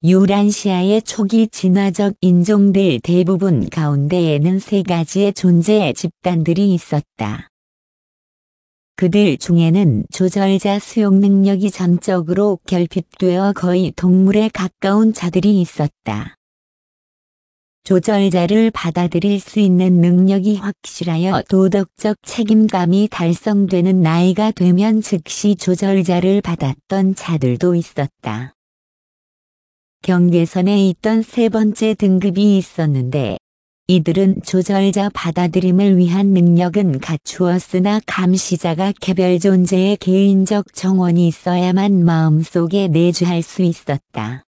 유란시아의 초기 진화적 인종들 대부분 가운데에는 세 가지의 존재 집단들이 있었다. 그들 중에는 조절자 수용 능력이 전적으로 결핍되어 거의 동물에 가까운 자들이 있었다. 조절자를 받아들일 수 있는 능력이 확실하여 도덕적 책임감이 달성되는 나이가 되면 즉시 조절자를 받았던 자들도 있었다. 경계선에 있던 세 번째 등급이 있었는데 이들은 조절자 받아들임을 위한 능력은 갖추었으나 감시자가 개별 존재의 개인적 정원이 있어야만 마음속에 내주할 수 있었다.